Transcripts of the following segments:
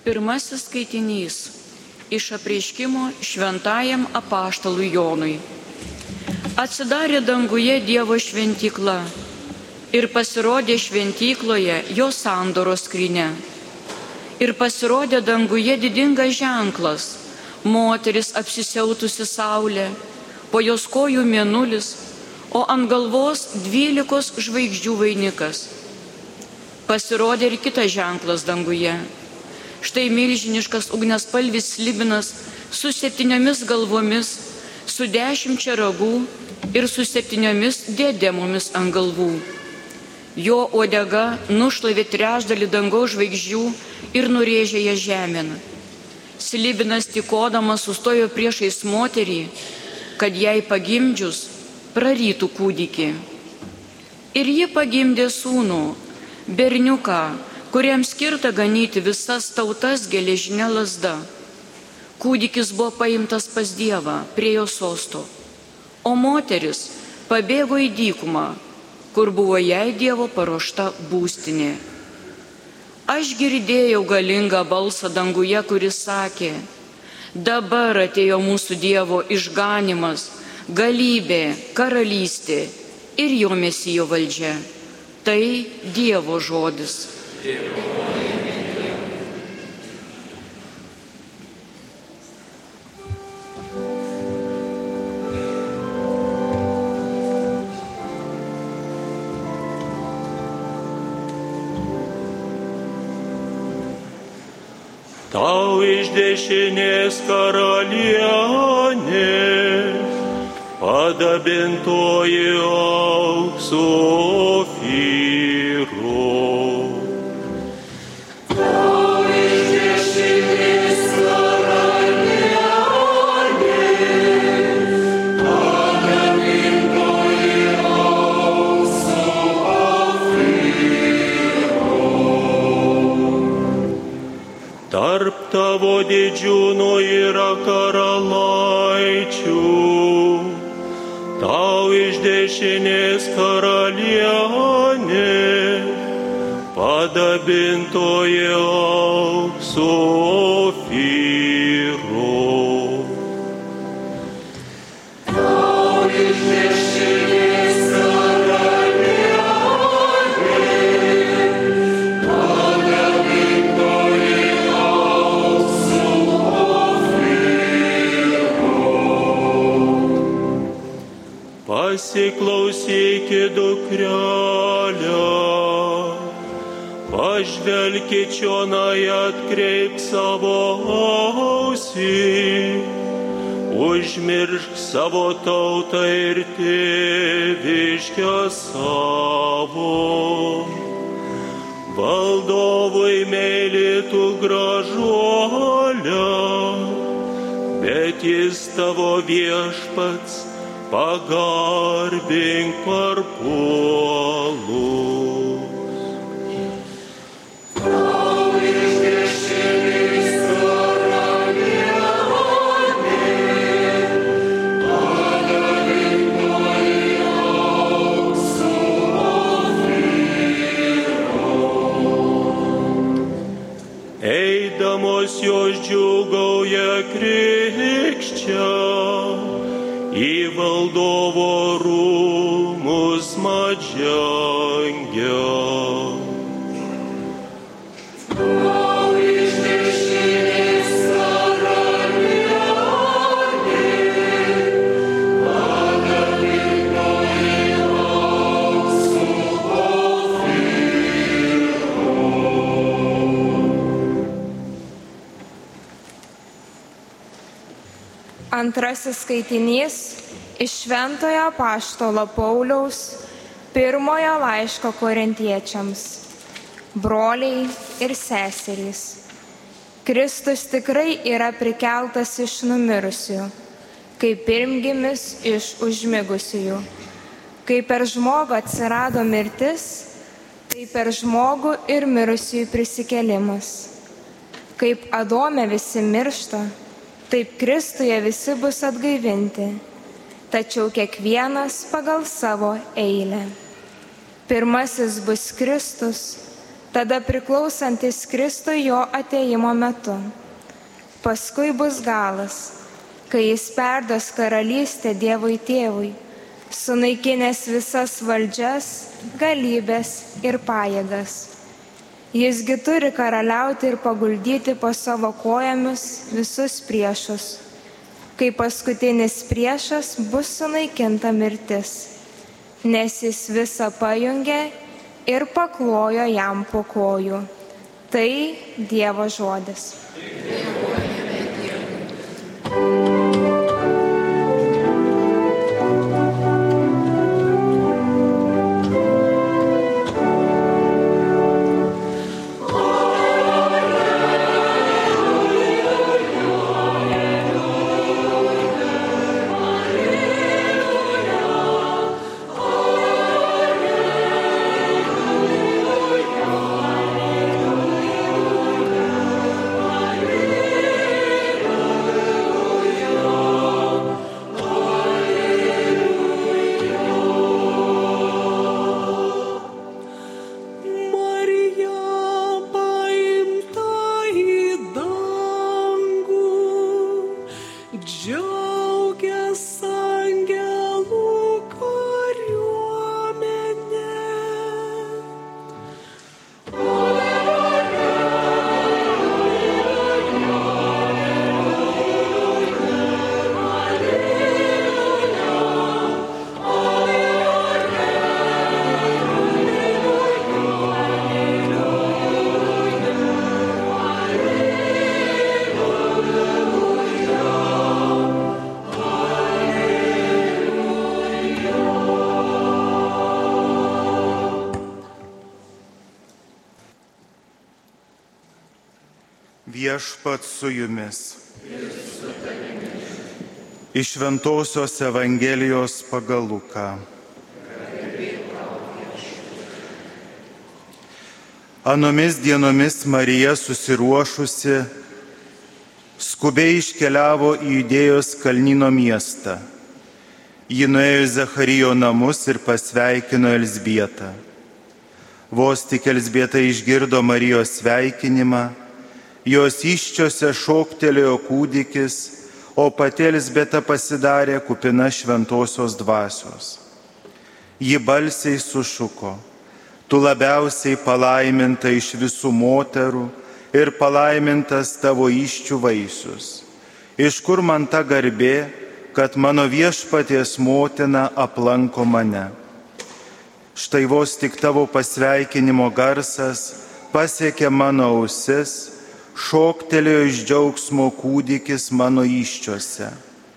Pirmasis skaitinys iš apreiškimo šventajam apaštalui Jonui. Atsidarė danguje Dievo šventykla ir pasirodė šventykloje jo sandoros skrynia. Ir pasirodė danguje didingas ženklas, moteris apsisiautusi saulė, po jos kojų mėnulis, o ant galvos 12 žvaigždžių vainikas. Pasirodė ir kitas ženklas danguje. Štai milžiniškas ugniaspalvis slibinas su 7 galvomis, su 10 ragų ir su 7 diademomis ant galvų. Jo uodega nušlavė trečdalį dangaus žvaigždžių ir nurėžė ją žemėn. Slibinas tykodamas sustojo priešais moterį, kad jai pagimdžius prarytų kūdikį. Ir ji pagimdė sūnų, berniuką, kuriam skirta ganyti visas tautas geležinė lazda. Kūdikis buvo paimtas pas Dievą prie jo sosto, o moteris pabėgo į dykumą, kur buvo jai Dievo paruošta būstinė. Aš girdėjau galingą balsą danguje, kuris sakė: dabar atėjo mūsų Dievo išganimas, galybė, karalystė ir jo Mesijo valdžia. Tai Dievo žodis. Tau iš dešinės karalienė, padabintoji auksu ofyru. Tau iš dešinės karalienė, padabintoji auksu ofyru. Tarp tavo didžiūnų yra karalaičių, tau iš dešinės karalienė, padabintoji auksu ofyru. Tau iš dešinės karalienė, padabintoji auksu ofyru. Pasiklausykit, dukrelė, pažvelkit čionai, atkreipk savo ausį, užmiršk savo tautą ir tėviškę savo. Valdovui meilėtų gražuolę, bet jis tavo viešpats, pagarbink parpuolus. Tau iš dešinės karalienė, padabintoji auksu ofyru. Eidamos jos džiūgauja krikščia, į valdovo rūmus madžengia. Tau iš dešinės karalienė, padabintoji auksu ofyru. Antrasis skaitinys iš Šventojo apaštalo Pauliaus pirmojo laiško korintiečiams. Broliai ir seserys, Kristus tikrai yra prikeltas iš numirusių, kaip pirmgimis iš užmigusiųjų. Kai per žmogų atsirado mirtis, tai per žmogų ir mirusiųjų prisikėlimas. Kaip Adome visi miršta, taip Kristuje visi bus atgaivinti, tačiau kiekvienas pagal savo eilę. Pirmasis bus Kristus, tada priklausantis Kristui jo atėjimo metu. Paskui bus galas, kai jis perduos karalystę Dievui Tėvui, sunaikinęs visas valdžias, galybės ir pajėgas. Jisgi turi karaliauti ir paguldyti po savo kojomis visus priešus. Kai paskutinis priešas bus sunaikinta mirtis, nes jis visą pajungė ir paklojo jam po kojų. Tai Dievo žodis. Viešpats su jumis. Iš Šventosios Evangelijos pagal Luką. Anomis dienomis Marija susiruošusi skubiai iškeliavo į Judėjos kalnyno miestą. Ji nuėjo į Zacharijo namus ir pasveikino Elzbietą. Vos tik Elzbieta išgirdo Marijos sveikinimą, jos įsčiose šoktelėjo kūdikis, o pati Elzbieta pasidarė kupina šventosios dvasios. Ji balsiai sušuko: Tu labiausiai palaiminta iš visų moterų ir palaimintas tavo įsčių vaisius. Iš kur man ta garbė, kad mano viešpaties motina aplanko mane? Štai vos tik tavo pasveikinimo garsas pasiekė mano ausis, šoktelėjo iš džiaugsmo kūdikis mano įsčiose.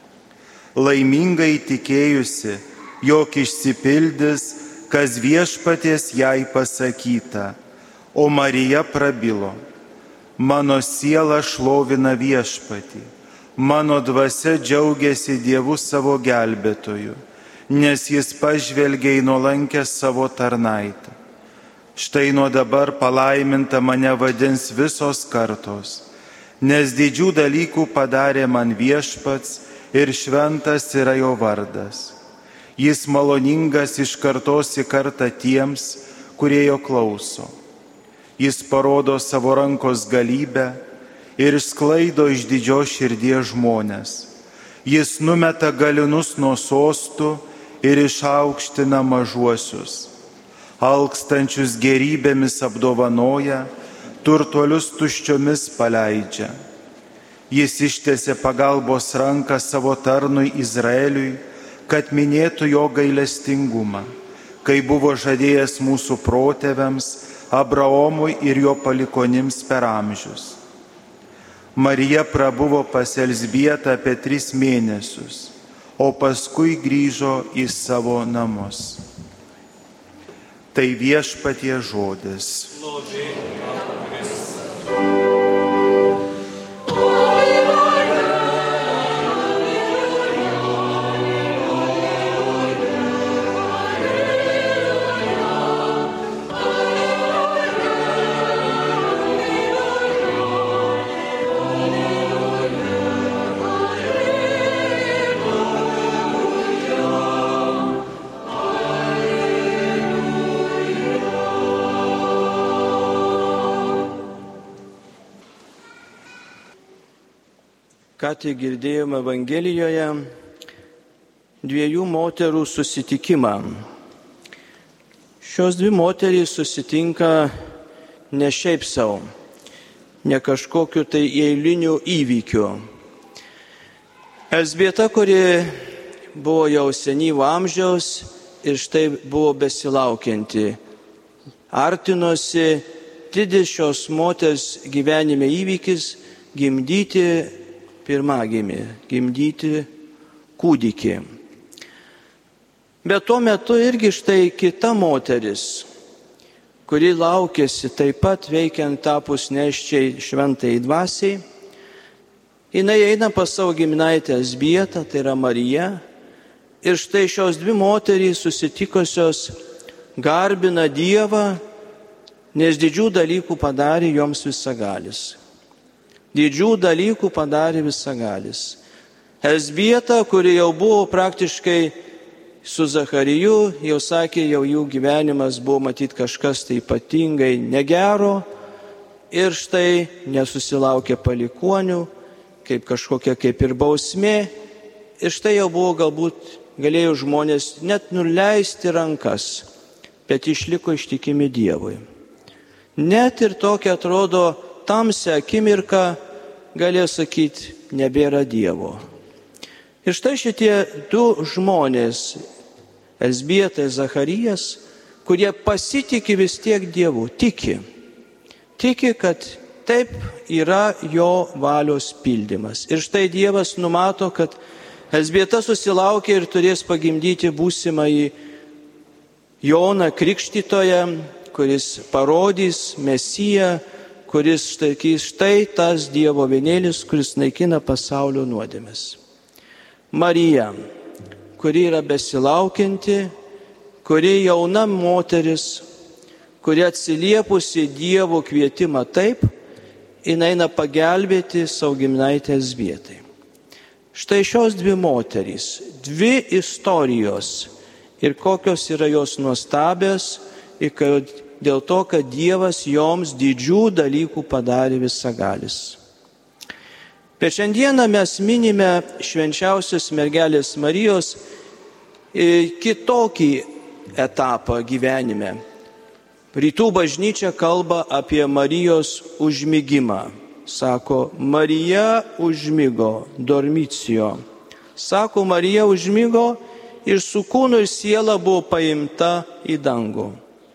Laimingai tikėjusi, jog išsipildys, kas viešpaties jai pasakyta, o Marija prabilo: Mano siela šlovina viešpatį, mano dvasia džiaugiasi Dievu savo gelbėtoju, nes jis pažvelgė į nuolankę savo tarnaitę. Štai nuo dabar palaiminta mane vadins visos kartos, nes didžių dalykų padarė man viešpats ir šventas yra jo vardas. Jis maloningas iš kartos į kartą tiems, kurie jo klauso. Jis parodo savo rankos galybę ir išsklaido iš didžios širdies žmonės. Jis numeta galinus nuo sostų ir išaukština mažuosius. Alkstančius gerybėmis apdovanoja, turtuolius tuščiomis paleidžia. Jis ištiesė pagalbos ranką savo tarnui Izraeliui, kad minėtų jo gailestingumą, kai buvo žadėjęs mūsų protėviams, Abraomui ir jo palikonims per amžius. Marija prabuvo pas Elzbietą apie 3 mėnesius, o paskui grįžo į savo namus. Tai viešpatie žodis. Ką tik girdėjome Evangelijoje dviejų moterų susitikimą. Šios dvi moterys susitinka ne šiaip savo, ne kažkokiu tai eiliniu įvykiu. Elzbieta, kuri buvo jau senyvo amžiaus ir štai buvo besilaukianti, artinosi didis šios moters gyvenime įvykis gimdyti pirmagimį, gimdyti kūdikį. Bet tuo metu irgi štai kita moteris, kuri laukėsi taip pat veikiant tapus neščiai šventai dvasiai, jinai eina pas savo giminaitę Elzbietą, tai yra Marija, ir štai šios dvi moterys susitikusios garbina Dievą, nes didžių dalykų padarė joms visagalis. Didžių dalykų padarė visagalis. Elzbieta, kuri jau buvo praktiškai su Zachariju, jau sakė, jau jų gyvenimas buvo matyti kažkas tai ypatingai negero ir štai nesusilaukė palikuonių, kaip kažkokia kaip ir bausmė. Ir štai jau buvo galbūt galėjo žmonės net nuleisti rankas, bet išliko ištikimi Dievui. Net ir tokia atrodo tamsią akimirką galėjo sakyti, nebėra Dievo. Ir štai šitie du žmonės, Elzbieta ir Zacharijas, kurie pasitikė vis tiek Dievu, tiki, kad taip yra jo valios pildymas. Ir štai Dievas numato, kad Elzbieta susilaukė ir turės pagimdyti būsimąjį Joną Krikštytoją, kuris parodys Mesiją, kuris štai tas Dievo vienėlis, kuris naikina pasaulio nuodėmes. Marija, kuri yra besilaukianti, kuri jauna moteris, kuri atsiliepusi Dievo kvietimą taip, jinai eina pagelbėti savo giminaitę Elzbietai. Štai šios dvi moterys, dvi istorijos ir kokios yra jos nuostabios, ir dėl to, kad Dievas joms didžių dalykų padarė visagalis. Per šiandieną mes minime švenčiausios mergelės Marijos kitokį etapą gyvenime. Rytų bažnyčia kalba apie Marijos užmigimą. Sako, Marija užmigo, dormicijo. Sako, Marija užmigo ir su kūnu ir siela buvo paimta į dangų.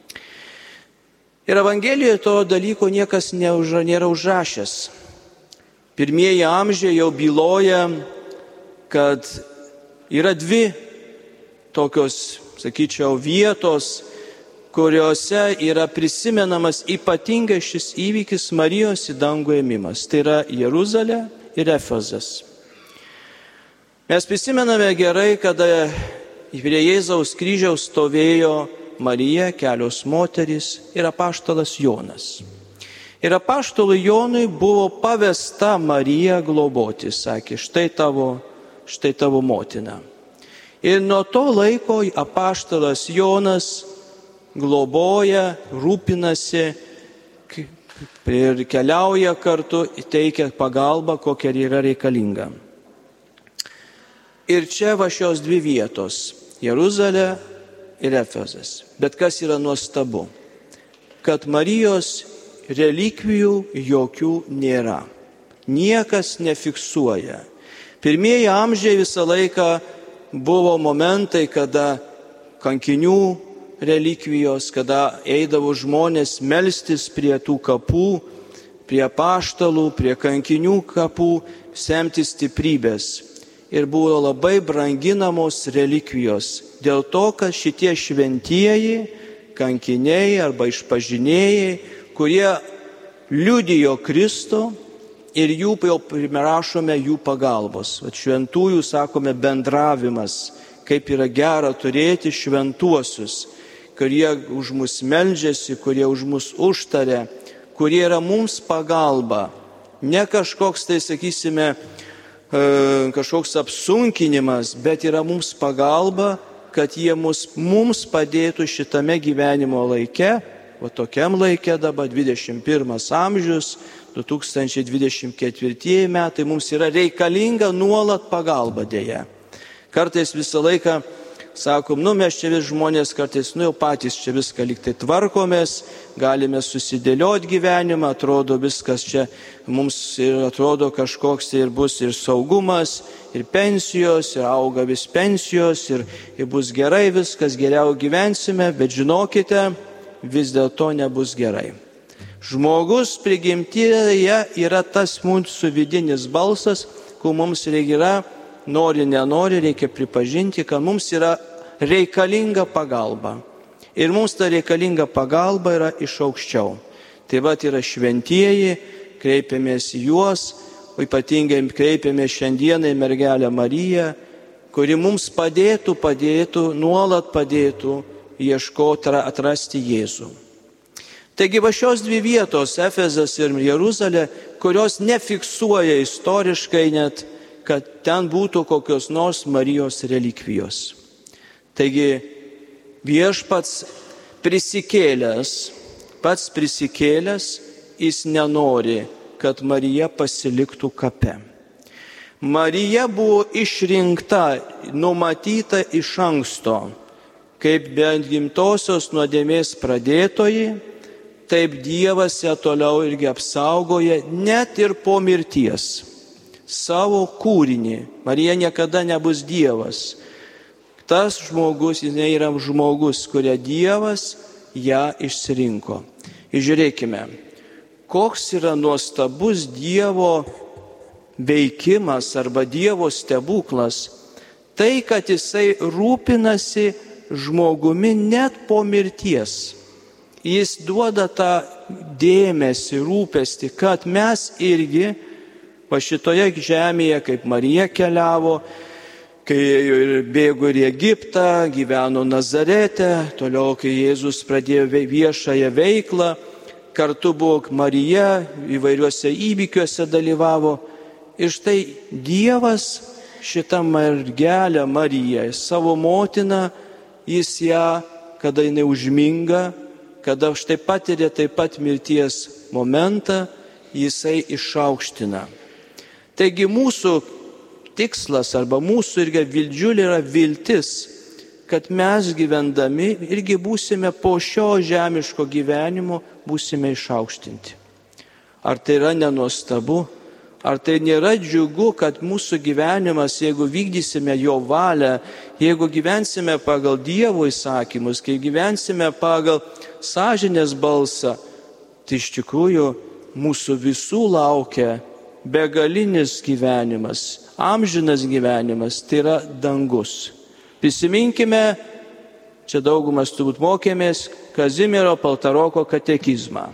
Ir Evangelijoje to dalyko niekas nėra užrašęs. Pirmieji amžiai jau byloja, kad yra dvi tokios, sakyčiau, vietos, kuriuose yra prisimenamas ypatingai šis įvykis Marijos į dangų ėmimas. Tai yra Jeruzalė ir Efezas. Mes prisimename gerai, kada prie Jėzaus kryžiaus stovėjo Marija, kelios moterys ir apaštalas Jonas. Ir apaštalui Jonui buvo pavesta Marija globoti, sakė, štai tavo motina. Ir nuo to laiko apaštalas Jonas globoja, rūpinasi ir keliauja kartu, teikia pagalbą, kokia yra reikalinga. Ir čia va šios dvi vietos - Jeruzalė ir Efezas. Bet kas yra nuostabu, kad Marijos relikvijų jokių nėra. Niekas nefiksuoja. Pirmieji amžiai visą laiką buvo momentai, kada kankinių relikvijos, kada eidavo žmonės melstis prie tų kapų, prie apaštalų, prie kankinių kapų, semti stiprybės. Ir buvo labai branginamos relikvijos. Dėl to, kad šitie šventieji, kankiniai arba išpažinėjai, kurie liudijo Kristų ir jų jau primerašome jų pagalbos. Šventųjų, sakome, bendravimas, kaip yra gera turėti šventuosius, kurie už mus meldžiasi, kurie už mus užtaria, kurie yra mums pagalba. Ne kažkoks, tai sakysime, kažkoks apsunkinimas, bet yra mums pagalba, kad jie mums padėtų šitame gyvenimo laike, o tokiam laike dabar 21 amžius, 2024 metai, mums yra reikalinga nuolat pagalba dėja. Kartais visą laiką sakom, mes čia vis žmonės kartais, jau patys čia viską liktai tvarkomės, galime susidėlioti gyvenimą, atrodo viskas čia mums ir atrodo kažkoks ir bus ir saugumas, ir pensijos, ir auga vis pensijos, ir bus gerai viskas, geriau gyvensime, bet žinokite, vis dėlto nebus gerai. Žmogus prigimtyje yra tas mūsų vidinis balsas, kur mums yra, nori, nenori, reikia pripažinti, kad mums yra reikalinga pagalba. Ir mums ta reikalinga pagalba yra iš aukščiau. Tai va yra šventieji, kreipiamės į juos, o ypatingai kreipiamės šiandieną į mergelę Mariją, kuri mums padėtų, nuolat padėtų ieškoti, atrasti Jėzų. Taigi va šios dvi vietos, Efezas ir Jeruzalė, kurios nefiksuoja istoriškai net, kad ten būtų kokios nors Marijos relikvijos. Taigi viešpats pats prisikėlęs, jis nenori, kad Marija pasiliktų kape. Marija buvo išrinkta, numatyta iš anksto, kaip bent gimtosios nuodėmės pradėtoji, taip Dievas ją toliau irgi apsaugoja, net ir po mirties. Savo kūrinį. Marija niekada nebus Dievas. Tas žmogus, jinai yra žmogus, kurią Dievas ją išsirinko. Ir žiūrėkime, koks yra nuostabus Dievo veikimas arba Dievo stebuklas. Tai, kad jisai rūpinasi žmogumi net po mirties. Jis duoda tą dėmesį, rūpestį, kad mes irgi va šitoje žemėje, kaip Marija keliavo, kai bėgo į Egiptą, gyveno Nazarete, toliau, kai Jėzus pradėjo viešąją veiklą, kartu buvo Marija, įvairiuose įvykiuose dalyvavo. Ir štai Dievas šitą mergelę Mariją, savo motiną, jis ją, kada jinai užminga, kada štai patiria taip pat mirties momentą, jisai išaukština. Taigi mūsų tikslas arba mūsų irgi didžiulė yra viltis, kad mes gyvendami irgi būsime po šio žemiško gyvenimo, būsime išaukštinti. Ar tai yra nenuostabu? Ar tai nėra džiugu, kad mūsų gyvenimas, jeigu vykdysime jo valią, jeigu gyvensime pagal Dievo įsakymus, kai gyvensime pagal sąžinės balsą, tai iš tikrųjų mūsų visų laukia begalinis gyvenimas, amžinas gyvenimas, tai yra dangus. Prisiminkime, čia daugumas turbūt mokėmės, Kazimiero Paltaroko katekizmą.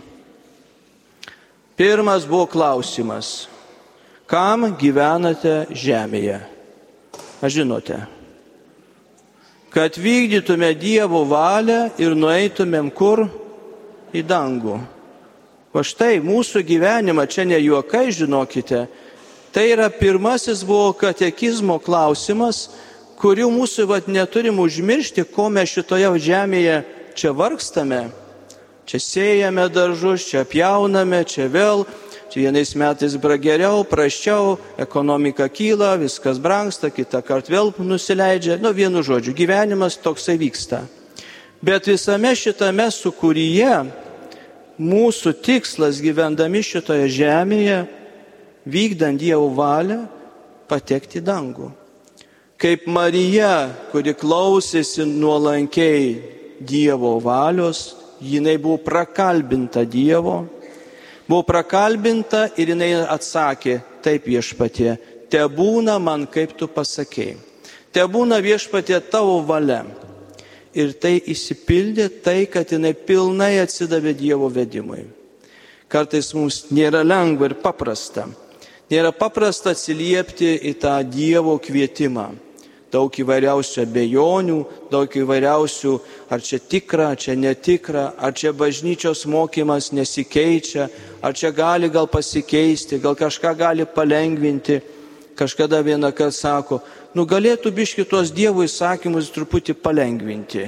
Pirmas buvo klausimas. Kam gyvenate žemėje? Aš žinote, kad vykdytume Dievo valią ir nueitumėm kur? Į dangų. O štai mūsų gyvenimą, čia ne juokai, žinokite, tai yra pirmasis buvo katekizmo klausimas, kurių mūsų neturim užmiršti, ko mes šitoje žemėje čia vargstame. Čia sėjame daržus, čia pjauname, čia vėl. Čia vienais metais geriau, prasčiau, ekonomika kyla, viskas brangsta, kitą kartą vėl nusileidžia. Vienu žodžiu, gyvenimas toksai vyksta. Bet visame šitame sukūryje mūsų tikslas gyvendami šitoje žemėje, vykdant Dievo valią, patekti į dangų. Kaip Marija, kuri klausėsi nuolankiai Dievo valios, jinai buvo prakalbinta Dievo, buvo prakalbinta ir jinai atsakė, taip Viešpatie, tebūna man, kaip tu pasakei. Tebūna Viešpatie tavo valia. Ir tai įsipildė tai, kad jinai pilnai atsidavė Dievo vedimui. Kartais mums nėra lengva ir paprasta. Nėra paprasta atsiliepti į tą Dievo kvietimą. Daug įvairiausių abejonių, daug įvairiausių, ar čia tikra, ar čia netikra, ar čia bažnyčios mokymas nesikeičia, ar čia gali gal pasikeisti, gal kažką gali palengvinti. Kažkada vieną kartą sako, galėtų biški tuos Dievo įsakymus truputį palengvinti.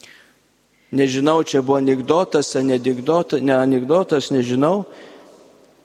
Nežinau, čia buvo anekdotas, ne anekdotas, nežinau.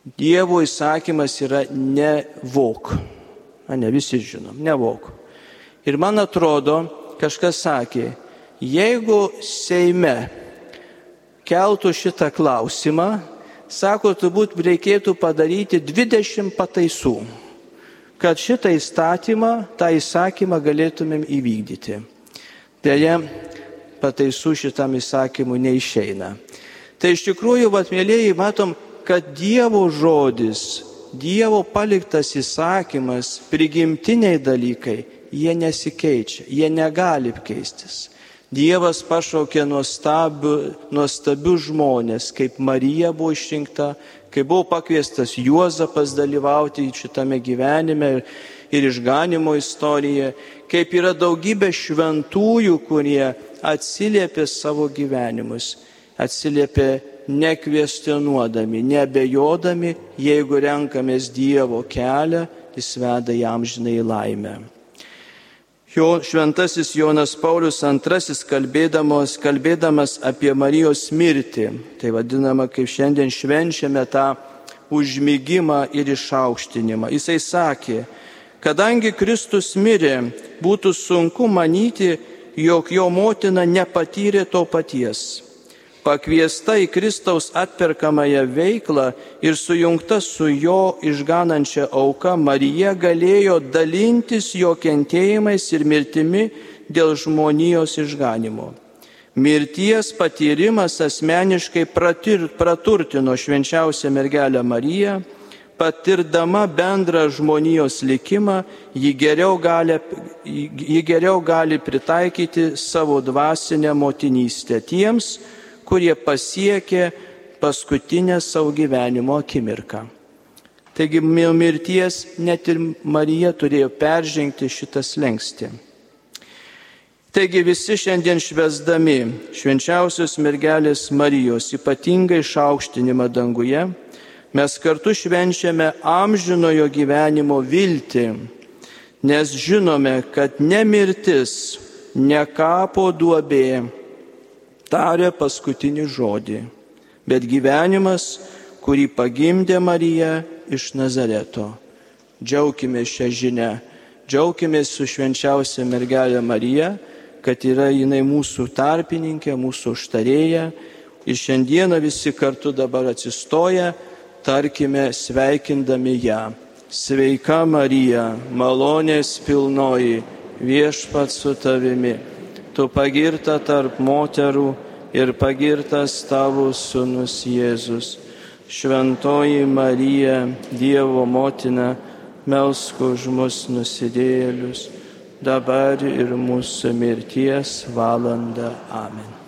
Dievo įsakymas yra nevok. Ne visi žinom, nevok. Ir man atrodo, kažkas sakė, jeigu Seime keltų šitą klausimą, sako, turbūt reikėtų padaryti 20 pataisų, kad šitą įstatymą, tą įsakymą galėtumėm įvykdyti. Deja, pataisų šitam įsakymui neišeina. Tai iš tikrųjų, mėlėjai, matom, kad Dievo žodis, Dievo paliktas įsakymas, prigimtiniai dalykai, jie nesikeičia, jie negali keistis. Dievas pašaukė nuostabius žmonės, kaip Marija buvo išrinkta, kaip buvo pakviestas Juozapas dalyvauti šitame gyvenime ir išganimo istorijoje, kaip yra daugybė šventųjų, kurie atsiliepė savo gyvenimus, atsiliepė nekvestionuodami, neabejodami, jeigu renkamės Dievo kelią, jis veda į amžinąją laimę. Šventasis Jonas Paulius II kalbėdamas apie Marijos mirtį, tai vadinama, kaip šiandien švenčiame tą užmigimą ir išaukštinimą. Jisai sakė, kadangi Kristus mirė, būtų sunku manyti, jog jo motina nepatyrė to paties. Pakviesta į Kristaus atperkamąją veiklą ir sujungta su jo išganančia auka, Marija galėjo dalintis jo kentėjimais ir mirtimi dėl žmonijos išganimo. Mirties patyrimas asmeniškai praturtino švenčiausią mergelę Mariją, patirdama bendrą žmonijos likimą, ji geriau gali pritaikyti savo dvasinę motinystę tiems, kurie pasiekė paskutinę savo gyvenimo akimirką. Taigi mirties net ir Marija turėjo peržengti šitą slenkstį. Taigi visi šiandien švęsdami švenčiausios mergelės Marijos ypatingą išaukštinimą danguje, mes kartu švenčiame amžinojo gyvenimo viltį, nes žinome, kad ne mirtis, ne kapo duobė tarė paskutinį žodį, bet gyvenimas, kurį pagimdė Marija iš Nazareto. Džiaukimės šią žinią, džiaukimės su švenčiausia mergelė Marija, kad yra jinai mūsų tarpininkė, mūsų užtarėja. Ir šiandieną visi kartu dabar atsistoję, tarkime sveikindami ją. Sveika Marija, malonės pilnoji, viešpats su tavimi. Tu pagirta tarp moterų ir pagirtas tavo sūnus Jėzus. Šventoji Marija, Dievo motina, melsk už mus nusidėjėlius, dabar ir mūsų mirties valandą. Amen.